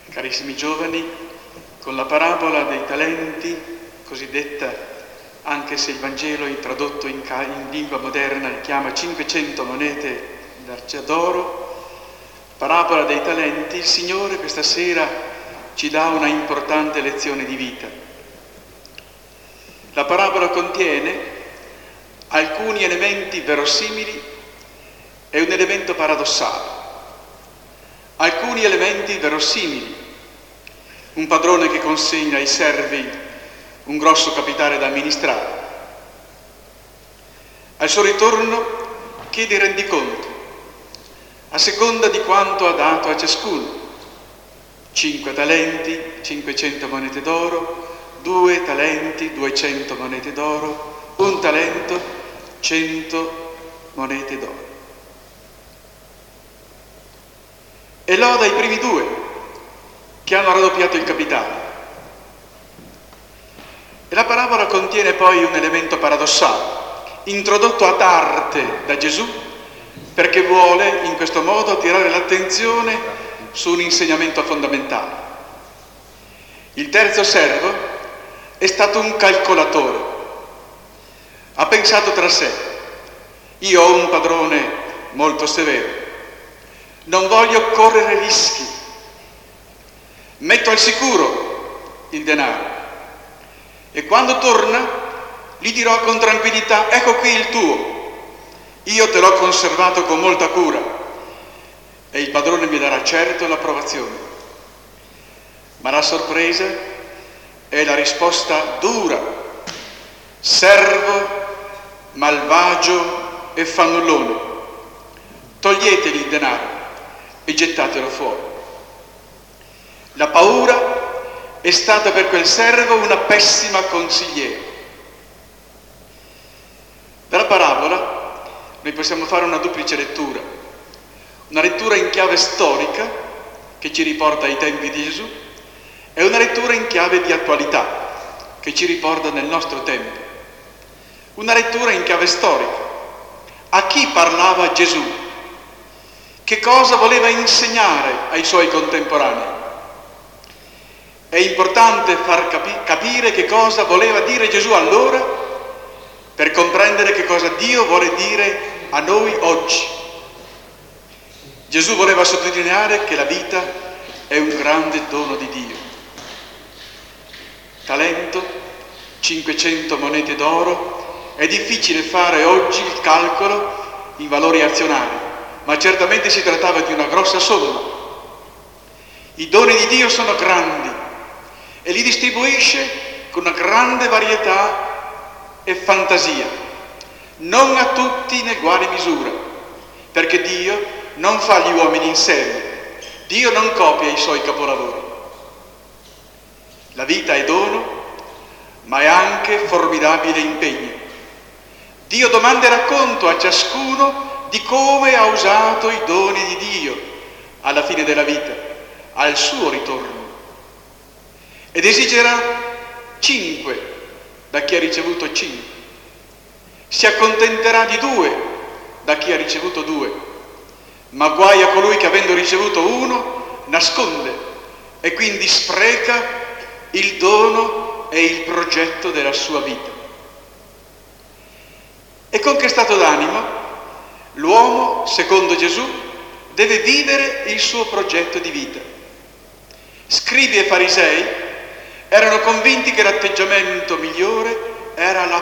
Carissimi giovani, con la parabola dei talenti, cosiddetta, anche se il Vangelo tradotto in lingua moderna li chiama 500 monete d'oro, parabola dei talenti, il Signore questa sera ci dà una importante lezione di vita. La parabola contiene alcuni elementi verosimili e un elemento paradossale. Alcuni elementi verosimili. Un padrone che consegna ai servi un grosso capitale da amministrare. Al suo ritorno chiede il rendiconto, a seconda di quanto ha dato a ciascuno. 5 talenti, 500 monete d'oro, 2 talenti, 200 monete d'oro, 1 talento, 100 monete d'oro. E loda i primi 2 che hanno raddoppiato il capitale. E la parabola contiene poi un elemento paradossale, introdotto ad arte da Gesù, perché vuole in questo modo attirare l'attenzione su un insegnamento fondamentale. Il terzo servo è stato un calcolatore. Ha pensato tra sé: io ho un padrone molto severo, non voglio correre rischi, metto al sicuro il denaro e quando torna gli dirò con tranquillità: ecco qui il tuo, io te l'ho conservato con molta cura, e il padrone mi darà certo l'approvazione. Ma la sorpresa è la risposta dura: servo malvagio e fannullone, toglietegli il denaro e gettatelo fuori. La paura è stata per quel servo una pessima consigliera. Dalla parabola noi possiamo fare una duplice lettura. Una lettura in chiave storica, che ci riporta ai tempi di Gesù, e una lettura in chiave di attualità, che ci riporta nel nostro tempo. Una lettura in chiave storica. A chi parlava Gesù? Che cosa voleva insegnare ai suoi contemporanei? È importante far capire che cosa voleva dire Gesù allora per comprendere che cosa Dio vuole dire a noi oggi. Gesù voleva sottolineare che la vita è un grande dono di Dio. Talento, 500 monete d'oro, è difficile fare oggi il calcolo in valori azionari, ma certamente si trattava di una grossa somma. I doni di Dio sono grandi e li distribuisce con una grande varietà e fantasia, non a tutti in uguale misura, perché Dio non fa gli uomini in serie, Dio non copia i suoi capolavori. La vita è dono, ma è anche formidabile impegno. Dio domanda racconto a ciascuno di come ha usato i doni di Dio alla fine della vita, al suo ritorno. Ed esigerà 5 da chi ha ricevuto 5. Si accontenterà di 2 da chi ha ricevuto 2. Ma guai a colui che, avendo ricevuto 1, nasconde e quindi spreca il dono e il progetto della sua vita. E con che stato d'animo l'uomo, secondo Gesù, deve vivere il suo progetto di vita? Scribi e farisei erano convinti che l'atteggiamento migliore era la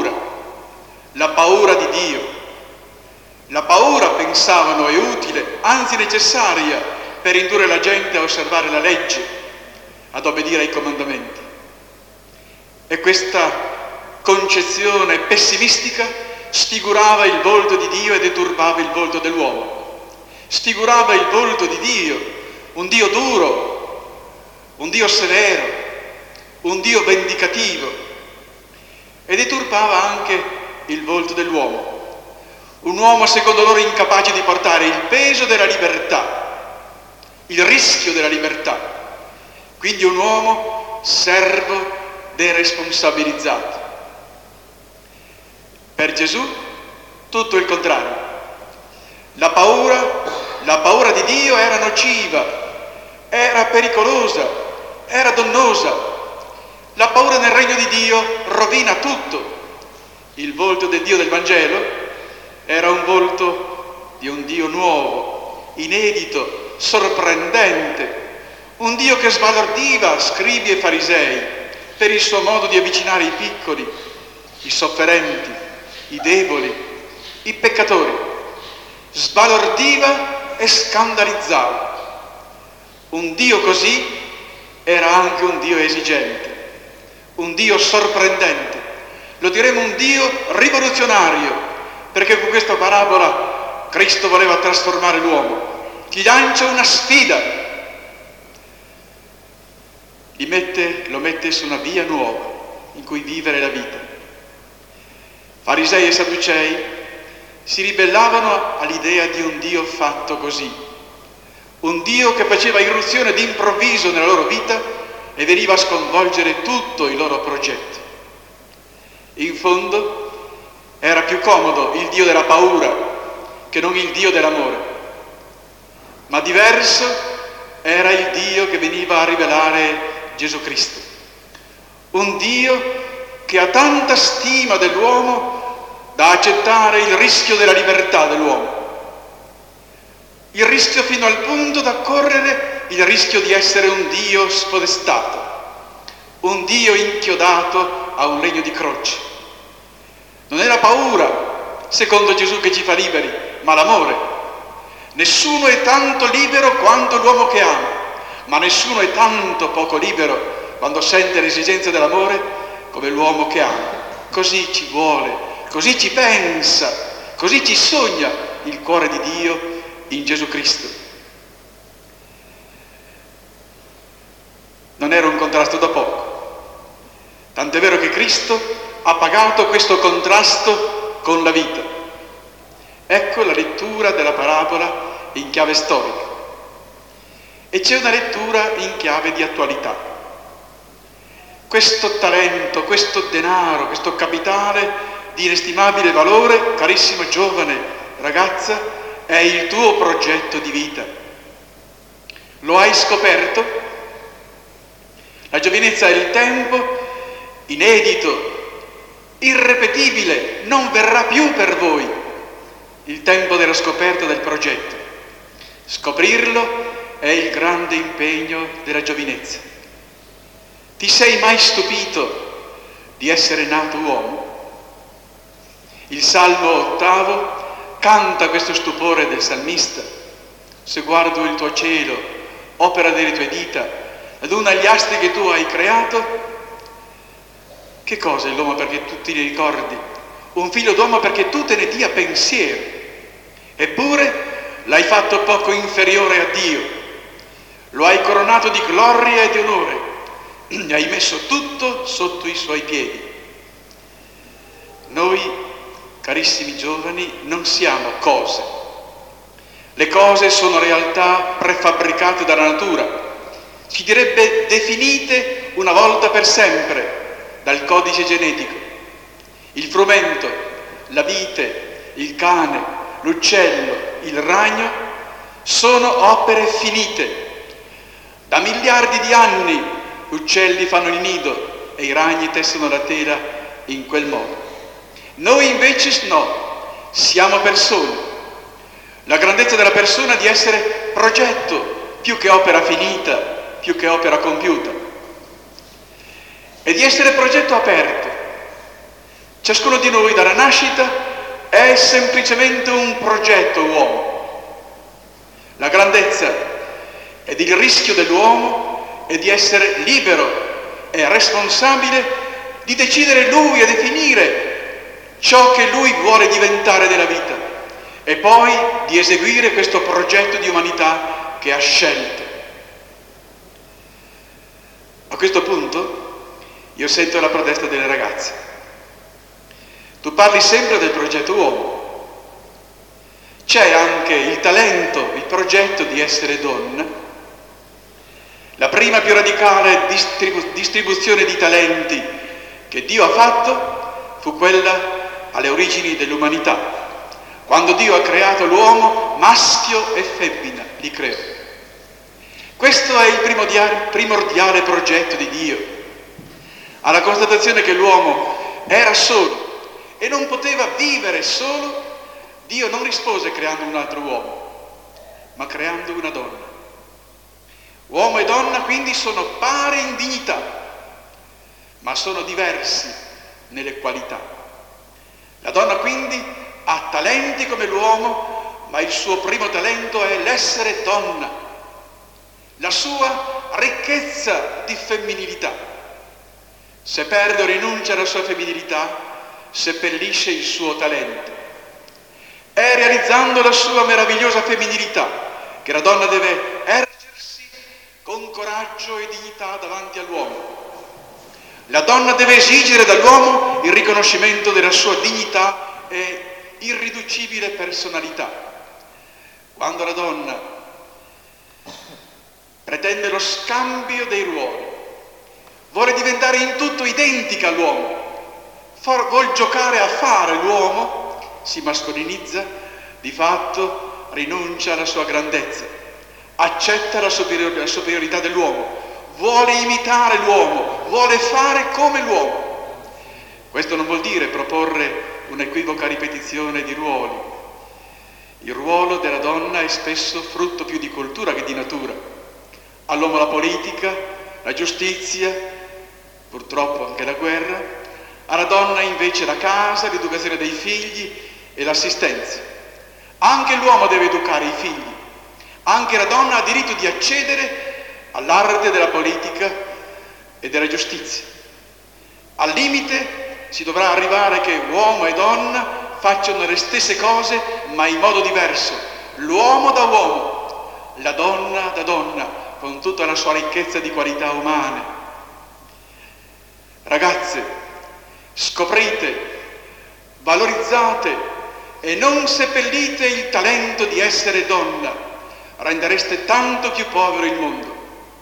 paura di Dio. La paura, pensavano, è utile, anzi necessaria, per indurre la gente a osservare la legge, ad obbedire ai comandamenti. E questa concezione pessimistica sfigurava il volto di Dio e deturbava il volto dell'uomo. Sfigurava il volto di Dio, un Dio duro, un Dio severo, un Dio vendicativo, e deturpava anche il volto dell'uomo. Un uomo secondo loro incapace di portare il peso della libertà, il rischio della libertà. Quindi un uomo servo deresponsabilizzato. Per Gesù tutto il contrario. La paura di Dio era nociva era pericolosa, era dannosa. La paura nel regno di Dio rovina tutto. Il volto del Dio del Vangelo era un volto di un Dio nuovo, inedito, sorprendente, un Dio che sbalordiva scribi e farisei per il suo modo di avvicinare i piccoli, i sofferenti, i deboli, i peccatori. Sbalordiva e scandalizzava. Un Dio così era anche un Dio esigente, un Dio sorprendente. Lo diremo un Dio rivoluzionario, perché con questa parabola Cristo voleva trasformare l'uomo. Gli lancia una sfida, lo mette su una via nuova in cui vivere la vita. Farisei e Sadducei si ribellavano all'idea di un Dio fatto così, un Dio che faceva irruzione d'improvviso nella loro vita e veniva a sconvolgere tutto i loro progetti. In fondo era più comodo il Dio della paura che non il Dio dell'amore, ma diverso era il Dio che veniva a rivelare Gesù Cristo, un Dio che ha tanta stima dell'uomo da accettare il rischio della libertà dell'uomo, il rischio fino al punto da correre il rischio di essere un Dio spodestato, un Dio inchiodato a un legno di croce. Non è la paura, secondo Gesù, che ci fa liberi, ma l'amore. Nessuno è tanto libero quanto l'uomo che ama, ma nessuno è tanto poco libero quando sente l'esigenza dell'amore come l'uomo che ama. Così ci vuole, così ci pensa, così ci sogna il cuore di Dio in Gesù Cristo. Non era un contrasto da poco, tant'è vero che Cristo ha pagato questo contrasto con la vita. Ecco la lettura della parabola in chiave storica. E c'è una lettura in chiave di attualità. Questo talento, questo denaro, questo capitale di inestimabile valore, carissima giovane ragazza, è il tuo progetto di vita. Lo hai scoperto? La giovinezza è il tempo inedito, irrepetibile, non verrà più per voi il tempo della scoperta del progetto. Scoprirlo è il grande impegno della giovinezza. Ti sei mai stupito di essere nato uomo? Il Salmo 8 canta questo stupore del salmista. Se guardo il tuo cielo, opera delle tue dita, ad una agli astri che tu hai creato, che cosa è l'uomo perché tu ti ne ricordi? Un figlio d'uomo perché tu te ne dia pensiero. Eppure l'hai fatto poco inferiore a Dio. Lo hai coronato di gloria e di onore, e hai messo tutto sotto i suoi piedi. Noi, carissimi giovani, non siamo cose. Le cose sono realtà prefabbricate dalla natura, si direbbe definite una volta per sempre dal codice genetico. Il frumento, la vite, il cane, l'uccello, il ragno sono opere finite. Da miliardi di anni gli uccelli fanno il nido e i ragni tessono la tela in quel modo. Noi invece no, siamo persone. La grandezza della persona è di essere progetto più che opera finita, più che opera compiuta. E di essere progetto aperto. Ciascuno di noi dalla nascita è semplicemente un progetto uomo. La grandezza ed il rischio dell'uomo è di essere libero e responsabile di decidere lui e definire ciò che lui vuole diventare nella vita e poi di eseguire questo progetto di umanità che ha scelto. A questo punto io sento la protesta delle ragazze. Tu parli sempre del progetto uomo. C'è anche il talento, il progetto di essere donna. La prima più radicale distribuzione di talenti che Dio ha fatto fu quella alle origini dell'umanità, quando Dio ha creato l'uomo, maschio e femmina, li creò. Questo è il primordiale progetto di Dio. Alla constatazione che l'uomo era solo e non poteva vivere solo, Dio non rispose creando un altro uomo, ma creando una donna. Uomo e donna quindi sono pari in dignità, ma sono diversi nelle qualità. La donna quindi ha talenti come l'uomo, ma il suo primo talento è l'essere donna, la sua ricchezza di femminilità. Se perde o rinuncia alla sua femminilità, seppellisce il suo talento. È realizzando la sua meravigliosa femminilità che la donna deve ergersi con coraggio e dignità davanti all'uomo. La donna deve esigere dall'uomo il riconoscimento della sua dignità e irriducibile personalità. Quando la donna pretende lo scambio dei ruoli, vuole diventare in tutto identica all'uomo, vuol giocare a fare l'uomo, si mascolinizza, di fatto rinuncia alla sua grandezza, accetta la superiorità dell'uomo, vuole imitare l'uomo, vuole fare come l'uomo. Questo non vuol dire proporre un'equivoca ripetizione di ruoli. Il ruolo della donna è spesso frutto più di cultura che di natura. All'uomo la politica, la giustizia, purtroppo anche la guerra, alla donna invece la casa, l'educazione dei figli e l'assistenza. Anche l'uomo deve educare i figli, anche la donna ha diritto di accedere all'arte della politica e della giustizia. Al limite si dovrà arrivare che uomo e donna facciano le stesse cose ma in modo diverso, l'uomo da uomo, la donna da donna, con tutta la sua ricchezza di qualità umane. Ragazze, scoprite, valorizzate e non seppellite il talento di essere donna, rendereste tanto più povero il mondo.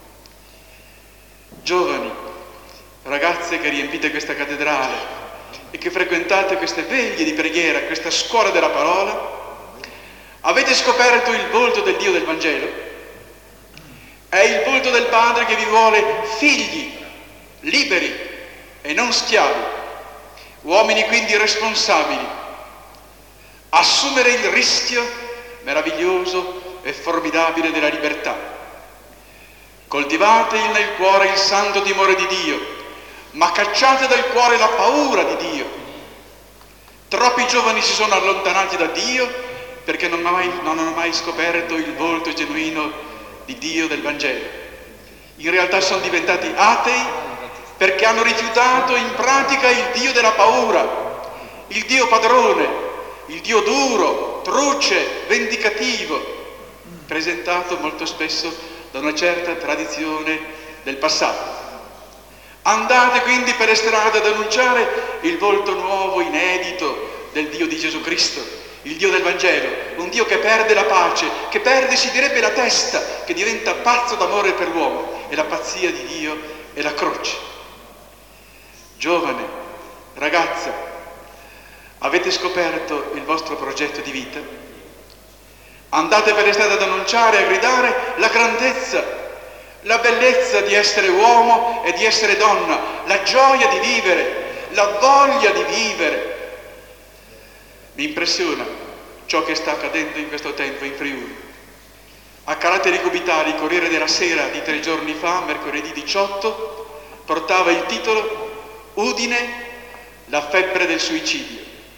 Giovani, ragazze che riempite questa cattedrale e che frequentate queste veglie di preghiera, questa scuola della parola, avete scoperto il volto del Dio del Vangelo? È il volto del Padre che vi vuole figli, liberi e non schiavi, uomini quindi responsabili. Assumere il rischio meraviglioso e formidabile della libertà. Coltivate nel cuore il santo timore di Dio, ma cacciate dal cuore la paura di Dio. Troppi giovani si sono allontanati da Dio perché non hanno mai scoperto il volto genuino di Dio del Vangelo. In realtà sono diventati atei perché hanno rifiutato in pratica il Dio della paura, il Dio padrone, il Dio duro, truce, vendicativo, presentato molto spesso da una certa tradizione del passato. Andate quindi per le strade ad annunciare il volto nuovo, inedito del Dio di Gesù Cristo, il Dio del Vangelo, un Dio che perde la pace, che perde, si direbbe, la testa, che diventa pazzo d'amore per l'uomo, e la pazzia di Dio è la croce. Giovane, ragazza, avete scoperto il vostro progetto di vita? Andate per le strade ad annunciare e a gridare la grandezza, la bellezza di essere uomo e di essere donna, la gioia di vivere, la voglia di vivere. Mi impressiona ciò che sta accadendo in questo tempo in Friuli. A caratteri cubitali, il Corriere della Sera di 3 giorni fa, mercoledì 18, portava il titolo Udine, la febbre del suicidio.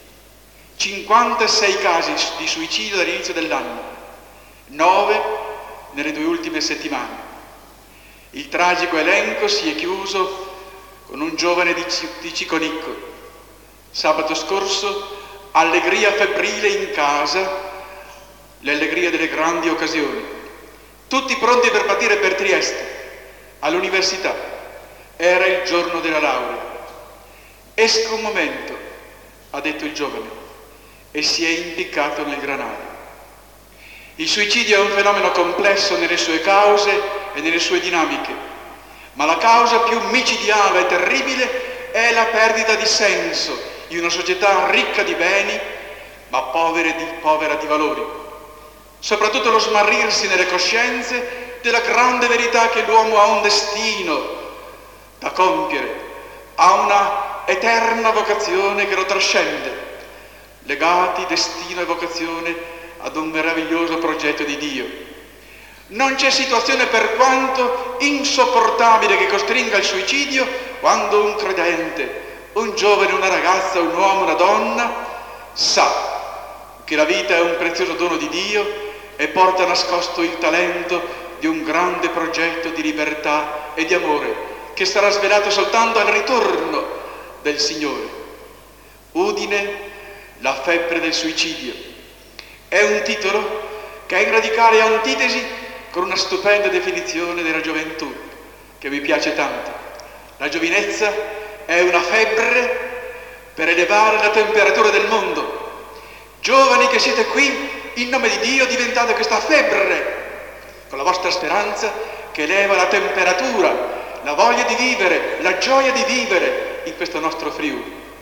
56 casi di suicidio dall'inizio dell'anno, 9 nelle 2 ultime settimane. Il tragico elenco si è chiuso con un giovane di Ciconicco. Sabato scorso, allegria febbrile in casa, l'allegria delle grandi occasioni. Tutti pronti per partire per Trieste, all'università. Era il giorno della laurea. Esco un momento, ha detto il giovane, e si è impiccato nel granaio. Il suicidio è un fenomeno complesso nelle sue cause e nelle sue dinamiche, ma la causa più micidiale e terribile è la perdita di senso di una società ricca di beni, ma povera di valori. Soprattutto lo smarrirsi nelle coscienze della grande verità che l'uomo ha un destino da compiere, ha una eterna vocazione che lo trascende, legati destino e vocazione ad un meraviglioso progetto di Dio. Non c'è situazione, per quanto insopportabile, che costringa al suicidio quando un credente, un giovane, una ragazza, un uomo, una donna sa che la vita è un prezioso dono di Dio e porta nascosto il talento di un grande progetto di libertà e di amore che sarà svelato soltanto al ritorno del Signore. Udine, la febbre del suicidio. È un titolo che è in radicale antitesi con una stupenda definizione della gioventù che mi piace tanto. La giovinezza è una febbre per elevare la temperatura del mondo. Giovani che siete qui, in nome di Dio diventate questa febbre con la vostra speranza che eleva la temperatura, la voglia di vivere, la gioia di vivere in questo nostro Friuli.